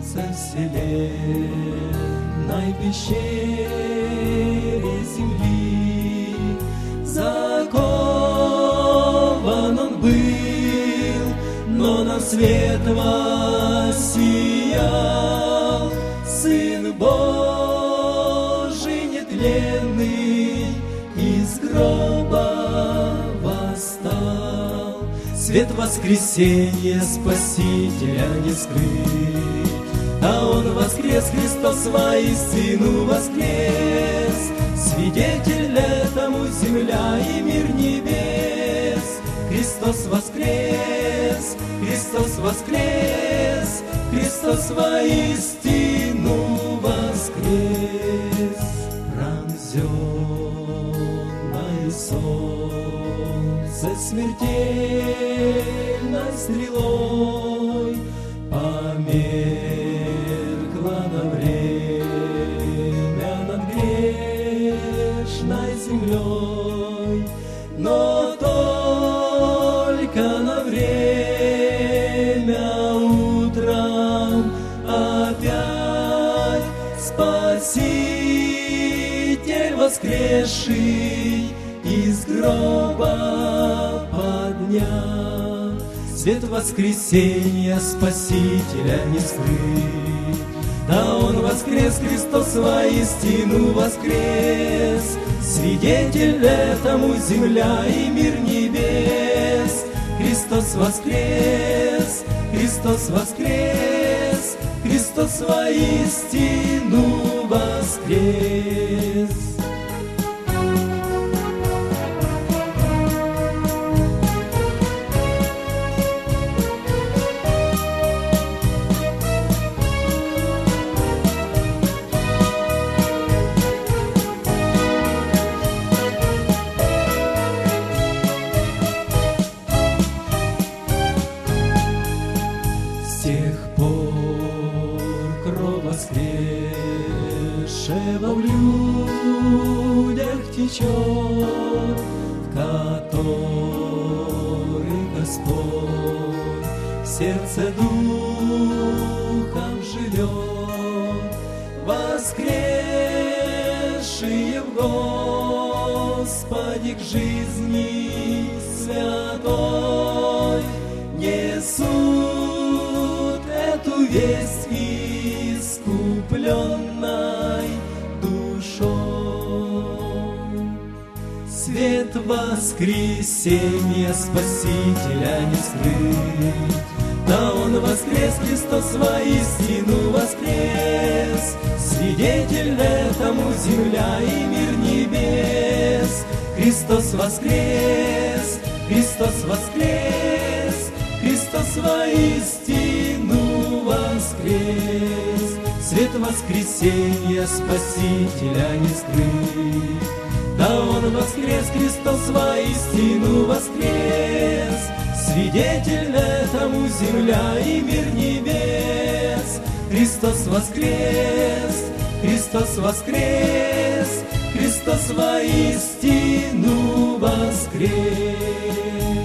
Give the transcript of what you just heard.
сердце вселенной пещере земли. Закован он был, но на свет воссиял Сын Божий нетленный, из гроба восстал. Свет воскресения Спасителя не скрыть, а Он воскрес, Христос воистину воскрес. Свидетель этому земля и мир небес. Христос воскрес, Христос воскрес, Христос воистину воскрес. Пронзенное солнце смертельной стрелой померкло на время над грешной землей, но только на время. Утром опять Спаситель воскресший из гроба поднял. Свет воскресения Спасителя не скрыть, да Он воскрес, Христос воистину воскрес. Свидетель этому земля и мир небес. Христос воскрес, Христос воскрес, Христос воистину воскрес. С тех пор кровь воскресшего в людях течет, в которой Господь в сердце духом живет. Воскресшие в Господе к жизни святой несут эту весть искупленной душой. Свет воскресения Спасителя не скрыть, да Он воскрес, Христос воистину воскрес. Свидетель этому земля и мир небес. Христос воскрес, Христос воскрес, Христос воистину воскрес. Свет воскресения Спасителя не скрыть, да Он воскрес, Христос воистину воскрес. Свидетель этому земля и мир небес. Христос воскрес, Христос воскрес, Христос воистину воскрес.